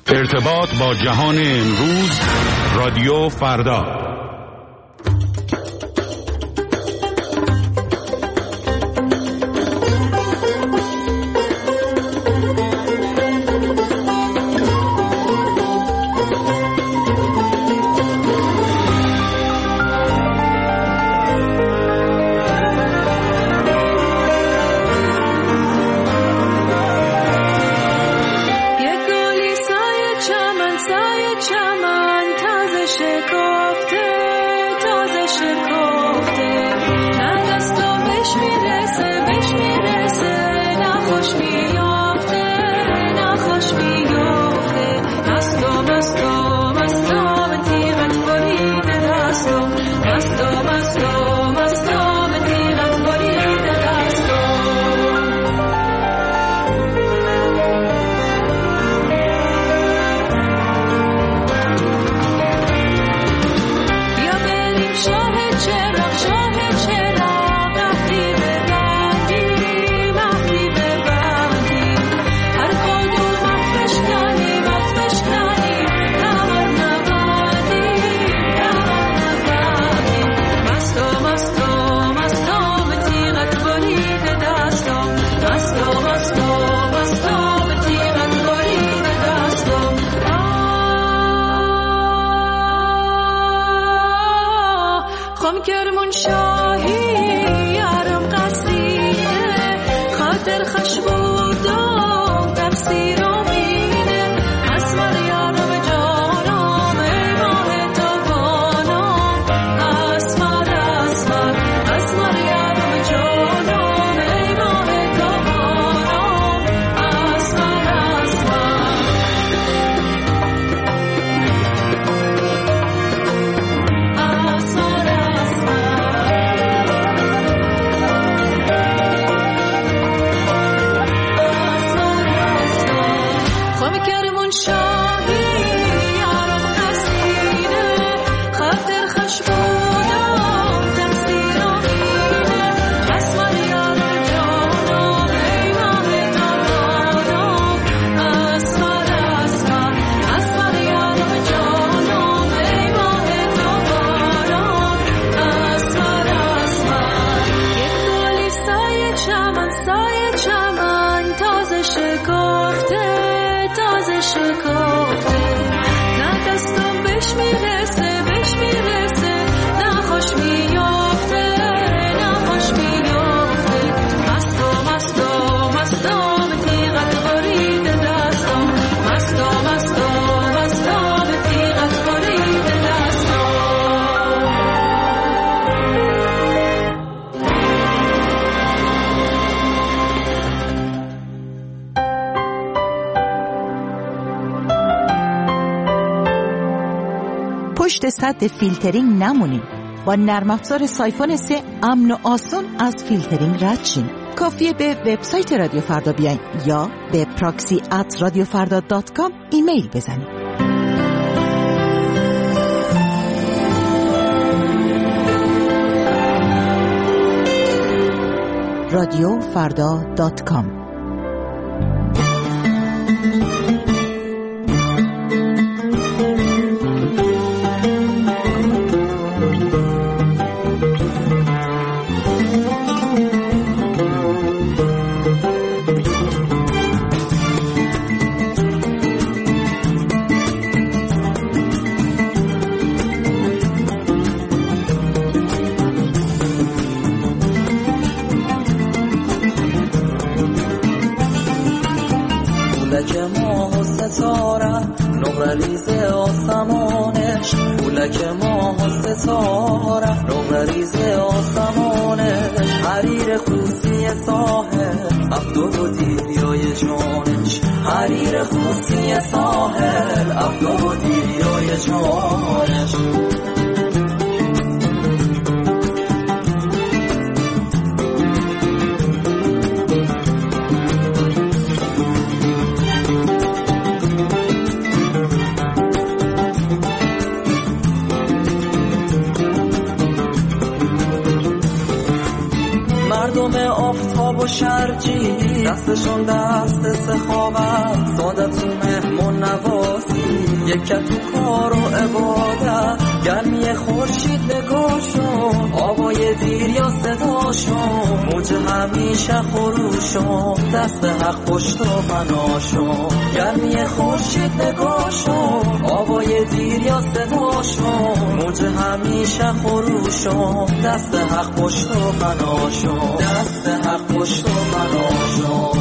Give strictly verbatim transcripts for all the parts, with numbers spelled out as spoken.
ارتباط با جهان امروز، رادیو فردا. پشت سد فیلترینگ نمونیم. با نرم افزار سایفون سه امن و آسان از فیلترینگ رد شیم. کافیه به وبسایت رادیو فردا بیاین یا به پراکسی ات رادیو فردا دات کام ایمیل بزنید. رادیو فردا دات کام. مردم آفتاب و شرجی دستشون دست سخاوت، سادت و مهمون نواز یکت تو کار و عبادت، گرمی خورشید نگاشم، آوای دیر یا صداشم، موج همیشه خروشم، دست حق پشت و پناشم. گرمی خورشید نگاشم، آوای دیر یا صداشم، موج همیشه خروشم، دست حق پشت و پناشم، دست حق پشت و پناشم.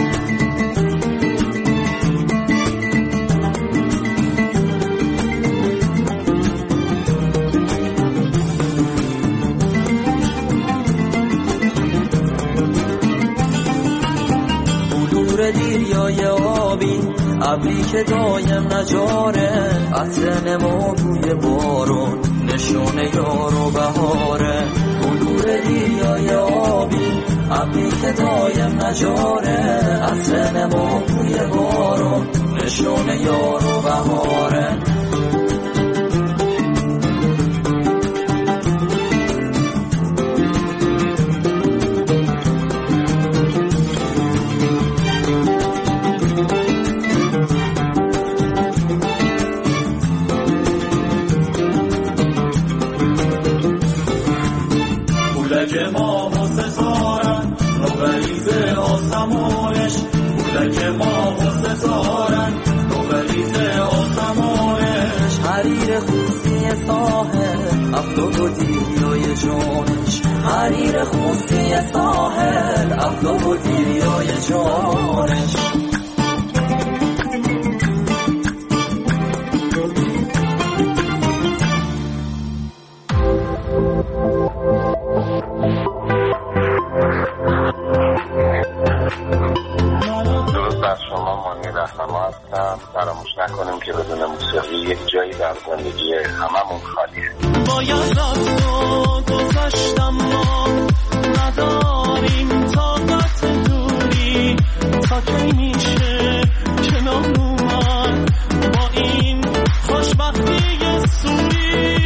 دیریای آبی ابری که دایم نجاره، عطر نما بوی بارون، نشونه یار و بهاره. بلور دیریای آبی ابری که دایم نجاره، عطر نما بوی بارون، نشونه یار و بهاره. که ما و ستارن نوبریز آسمانش، که ما و ستارن نوبریز آسمانش. حریر خوصی ساحل افلوک و دیریای جانش، حریر خوصی ساحل افلوک و دیریای جانش. فراموش نکنیم که بدون موسیقی یک جایی در زندگی هممون خالیه. باید رفت و گذشتم، ما نداریم طاقت دوری، تا کی میشه کنار اومد با این خوشبختی سوری.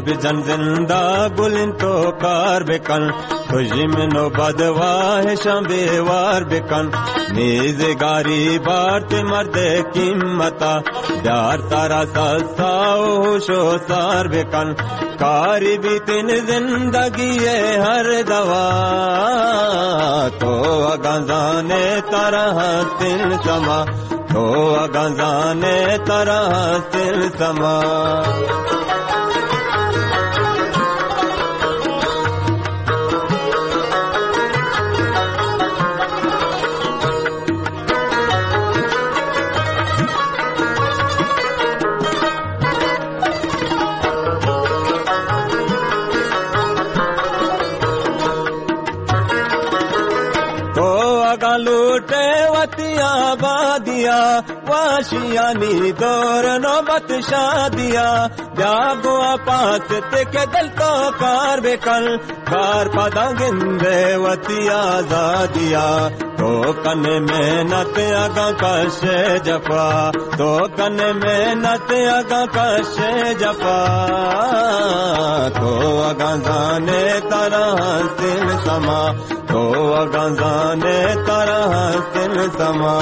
جن زندہ گلن تو کار بکن خوشی میں نو بدواہ شام بیوار بکن نیز گاری بارت مرد قیمتا دار تارا ساو شو سار بکن کاری بھی تین زندگی ہر دوا تو اگانزانے تارا تل سما تو اگانزانے تارا تل سما लूटे वतिया बादिया वाशियानी दौर नौबत शादिया जागो पास के दिल तो कार बेकल कार पदा गिंदे वतिया जादिया तो कन मेहनत अगा कशे जफा तो कन मेहनत अगा कशे जफा तो अगा जाने तरह सिल समा तो अगा जाने तरह सिल समा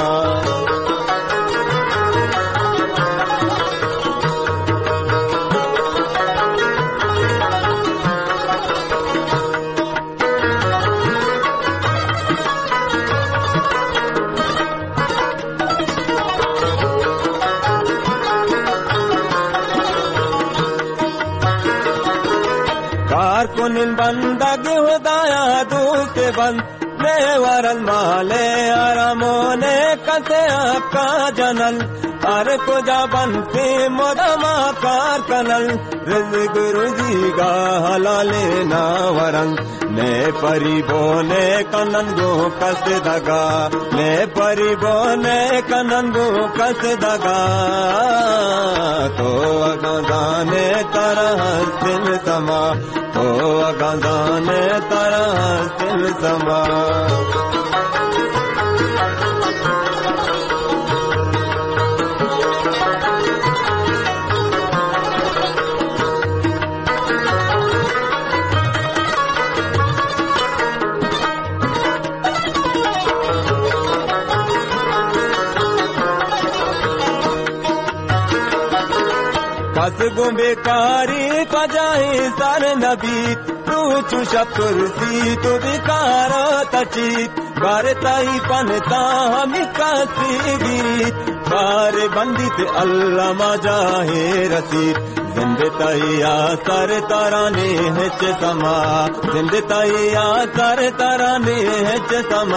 कुनिन बंदगी हुदाया दूके बंद ने वरल माले आरामोने कसे आपका जनल हर कुजा बनती मोदमा कार कनल रिज़्क़ रुज़ीगा हलाले ना वरंग ने परिबोने कनंगो कस दगा ने परिबोने कनंगो कस दगा तो अगंदाने तरह सिल समा तो अगंदाने तरह सिल समा बस गुंबेकारी कजाई सर नबी तू चुशप कुर्सी तू बिकारो तचीत बारताई पनता हम कासी गीत बार बंदित अल्लाह मजाहे रसीद जिंदताइया सर तराने हिच समा जिंदताइया सर तराने हिच समा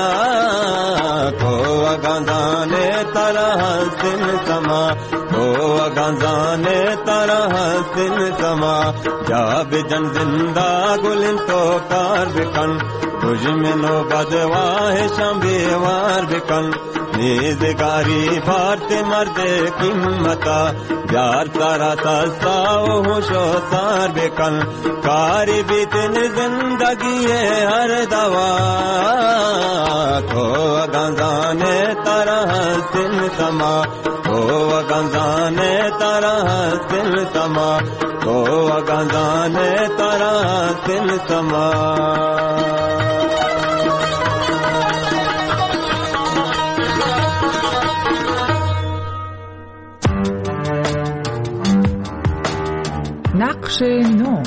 को अगंदाने तरह सिल समा को अगंदाने तरह सिल समा जाब जन जिंदा गुलिन तो कार बिकन तुझ में नो बदवाह शंबेवार बिकन नीज़गारी भारत मर्दे किम्मता यार तारा तस्ताओ होशो सार बेकन कारी बीतन जिंदगी हर दवा तो अगंजाने तरह सिल समा तो अगंजाने तरह सिल समा तो अगंजाने तरह सिल समा نقش نو.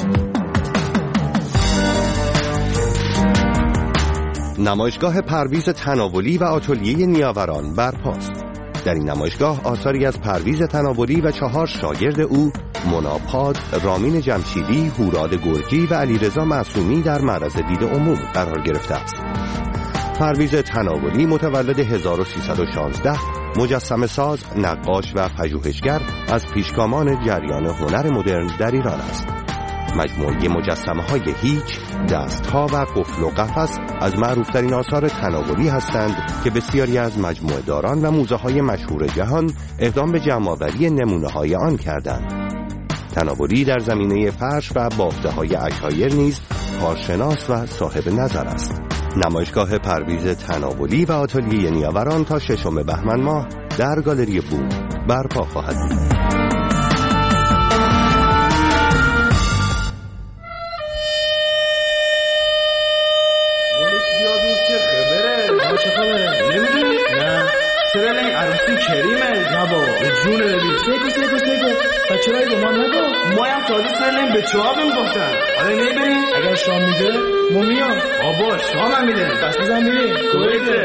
نمایشگاه پرویز تناولی و آتلیه نیاوران برپاست. در این نمایشگاه آثاری از پرویز تناولی و چهار شاگرد او مناپاد، رامین جمشیدی، هوراد گرجی و علیرضا معصومی در معرض دید عموم قرار گرفته است. پرویز تناولی متولد هزار و سیصد و شانزده، مجسمه ساز، نقاش و پژوهشگر از پیشگامان جریان هنر مدرن در ایران است. مجموعه مجسمه‌های هیچ، دست‌ها و قفل و قفس از معروف‌ترین آثار تناولی هستند که بسیاری از مجموعه داران و موزه‌های مشهور جهان اقدام به جمع‌آوری نمونه‌های آن کردند. تناولی در زمینه فرش و بافته‌های عشایر نیز کارشناس و صاحب نظر است. نمایشگاه پرویز تناولی و آتلیه نیاوران تا ششم بهمن ماه در گالری بوم برپا خواهد بود. این کریمه نه بابا جونه ببین سیکو سیکو سیکو بچه‌های به ما نگو ما هم تازه سرنیم به چواب میگفتن آره نمیبریم اگر شام میده ما میام بابا شام هم میده بس بزن میریم کویته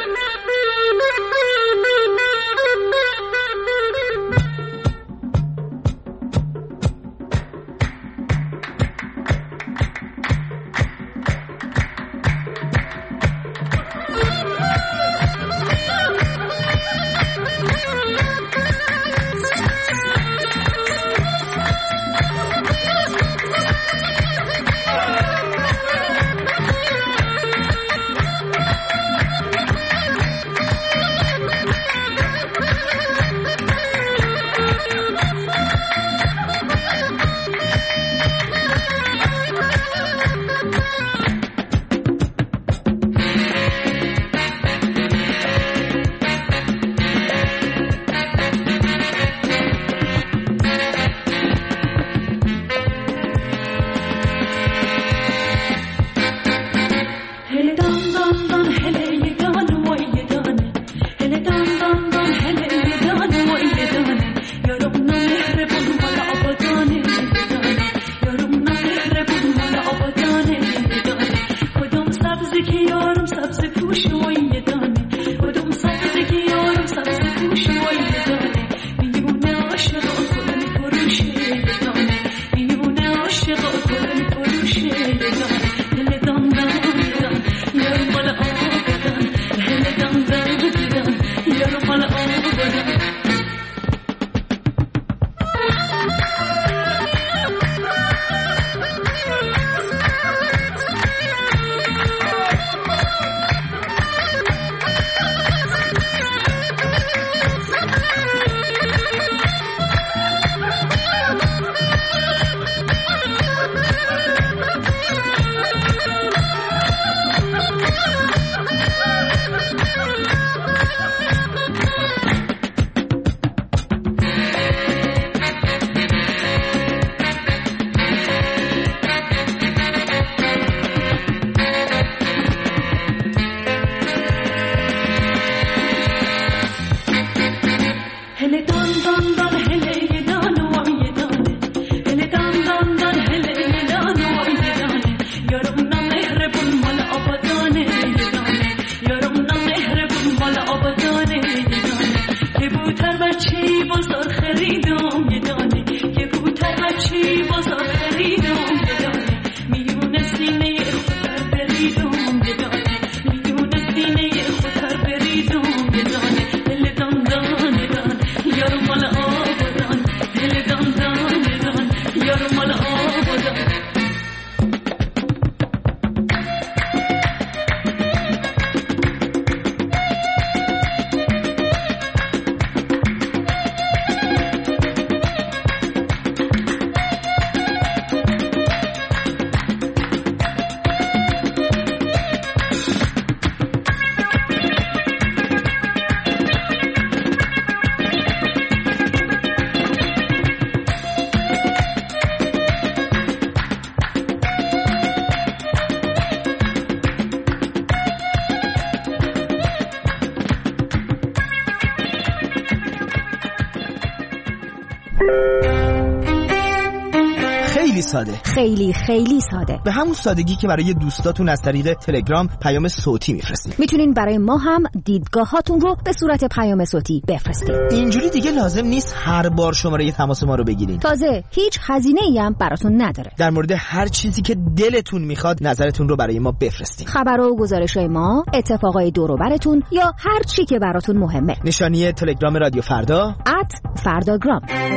خیلی ساده خیلی خیلی ساده به همون سادگی که برای دوستاتون از طریق تلگرام پیام صوتی میفرستید. میتونین برای ما هم دیدگاهاتون رو به صورت پیام صوتی بفرستید. اینجوری دیگه لازم نیست هر بار شماره تماس ما رو بگیرین. تازه هیچ هزینه‌ای هم براتون نداره. در مورد هر چیزی که دلتون میخواد نظرتون رو برای ما بفرستید. خبر و گزارش‌های ما، اتفاقای دور و براتون یا هر چی که براتون مهمه. نشانی تلگرام رادیو فردا ات فرداگرام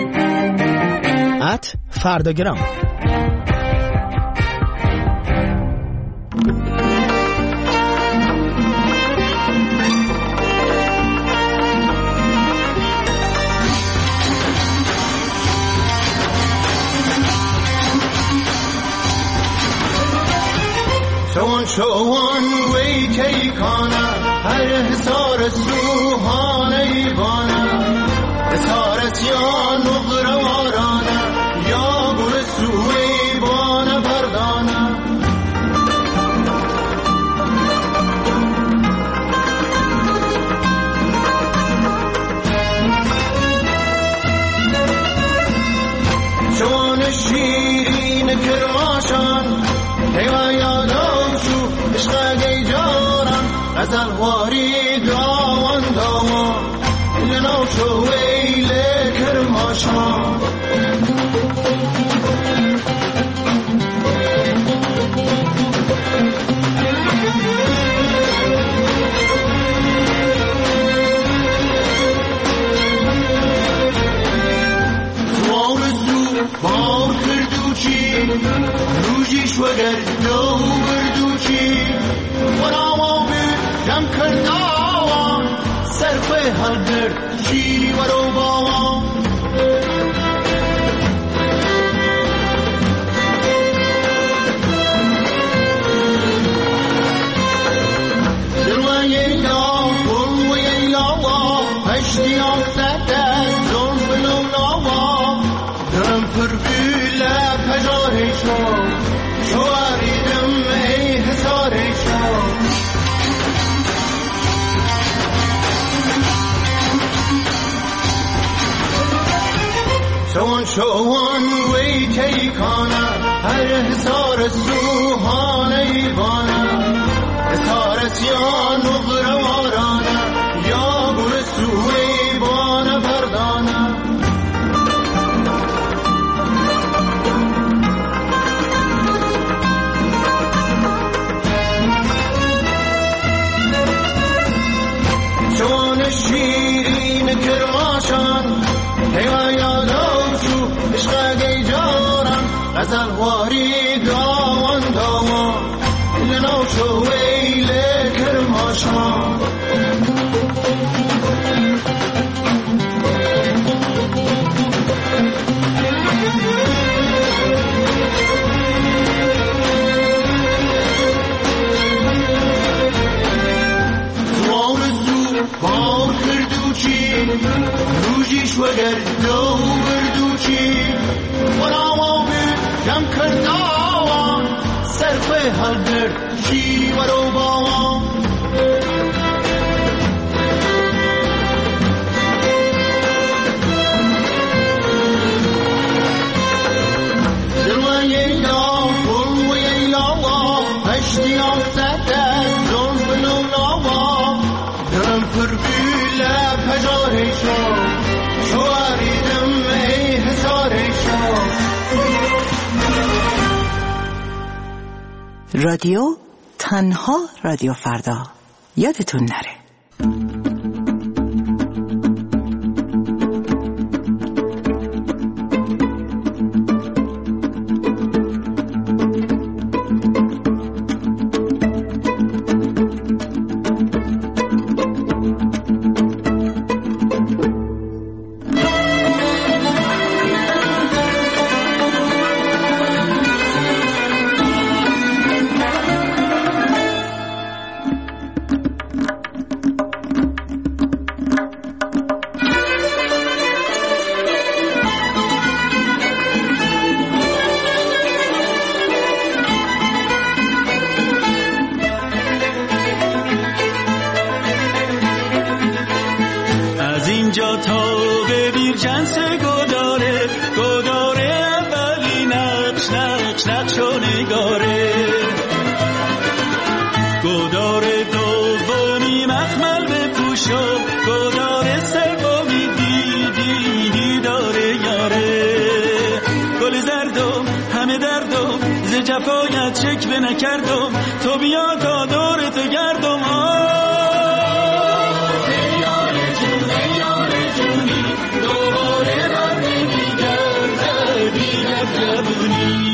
ات فرداگرام. چون چون وی کی کانا هر حسار سوهانه ایوانا حسارت یا نقر وارانا یا بر سوی بانه بردانا غزل واری داوان داوان لنوشو ویل کرماشان بار کردوچی روزیش وگر دو بردوچی ورامو جم کرداوان صرف هر درد شیری ورو باوان دلوی لا بلوی لا هشتی آفت زون بلو لا درم پر بیله پجاره شو شواریدم ای حساره شو شوان شوان وی تیکانه هر حسار سوحانه بانه حسار سیان و غروارانه یا بر سوی بانه بردانه شیرین کرماشان حیوان یادو شو عشق گی جارم غزل واری داوان داوان لنوشو ویل کرماشان بار کردوچی روزیش وگر دو بردوچی ورامو جم کرداوان صرف هر درد شیری ورو باوان دلوی لا بلوی لا هشتی آفت زون بلو لا درم پر بیله پجاره شو شواریدم ای حساره شو رادیو تنها رادیو فردا یادتون نره. جفایت شکوه نکردم تو بیا تا دورت گردم ای یار جون ای یار جونی دوباره بر نمیگرده بینم جوونی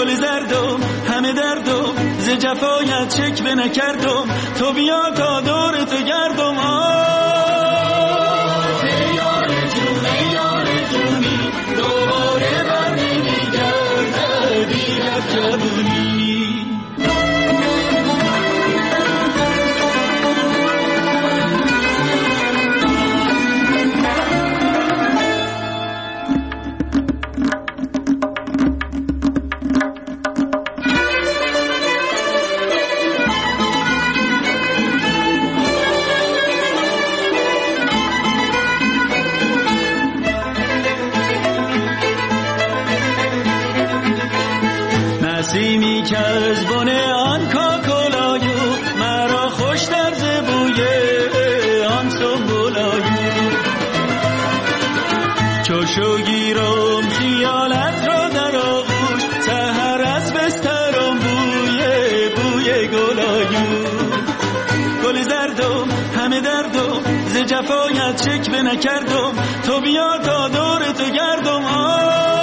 گل زردم همه دردم ز جفایت چک به نکردم تو بیا تا دور تو گردم آه ای یار جون ای یار جونی دوباره بر نمیگرده دیر از جوونی نسیمی که از بن آن کاکلایو مرا خوش در زبوی آن سنبولایو چوشو گیرم خیالت را در آغوش سحر از بسترم بوی بوی گلایو گل زردم همه دردم ز جفایت چک به نکردم تو بیا تا دور تو گردم آه